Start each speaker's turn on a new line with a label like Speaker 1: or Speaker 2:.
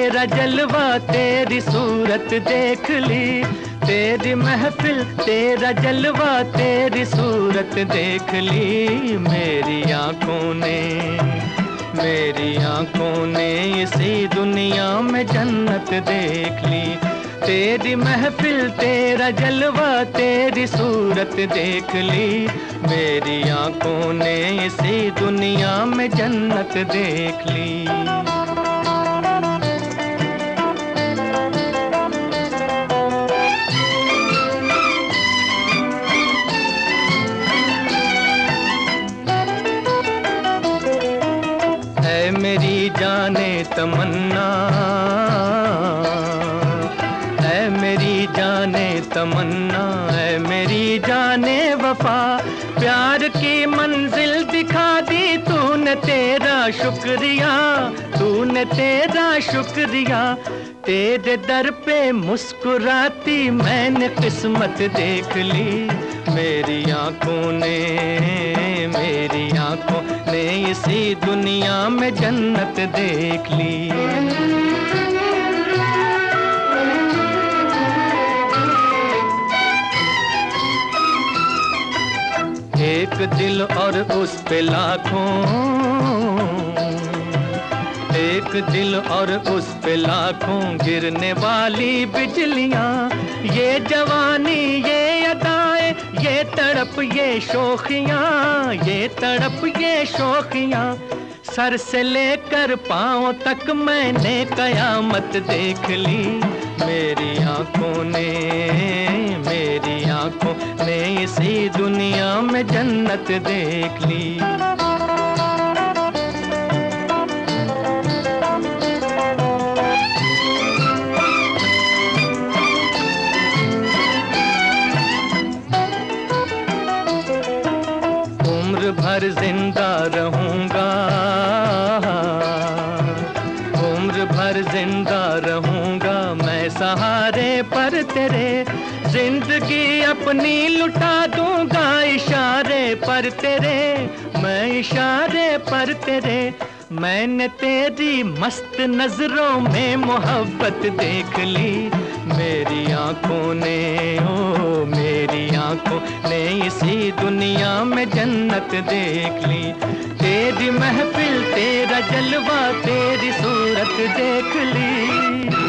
Speaker 1: तेरा जलवा तेरी सूरत देख ली, तेरी महफिल तेरा जलवा तेरी सूरत देख ली। मेरी आंखों ने इसी दुनिया में जन्नत देख ली। तेरी महफिल तेरा जलवा तेरी सूरत देख ली, मेरी आंखों ने इसी दुनिया में जन्नत देख ली। है मेरी जाने तमन्ना, है मेरी जाने तमन्ना, है मेरी जाने वफा, प्यार की मंजिल दिखा दी तूने, तेरा शुक्रिया, तूने तेरा शुक्रिया। तेरे दर पे मुस्कुराती मैंने किस्मत देख ली, मेरी आंखों ने इसी दुनिया में जन्नत देख ली। एक दिल और उस पे लाखों, एक दिल और उस पे लाखों गिरने वाली बिजलियां, ये जवानी ये अदाएं ये तड़प ये शोखियां, ये तड़प ये शोखियां। सर से लेकर पांव तक मैंने कयामत देख ली, मेरी आंखों ने इसी दुनिया में जन्नत देख ली। उम्र भर जिंदा रहूंगा, उम्र भर जिंदा रहूंगा मैं सहारे पर तेरे, जिंदगी अपनी लुटा दूंगा इशारे पर तेरे, मैं इशारे पर तेरे। मैंने तेरी मस्त नजरों में मोहब्बत देख ली, मेरी आंखों ने इसी दुनिया में जन्नत देख ली। तेरी महफिल तेरा जलवा तेरी सूरत देख ली।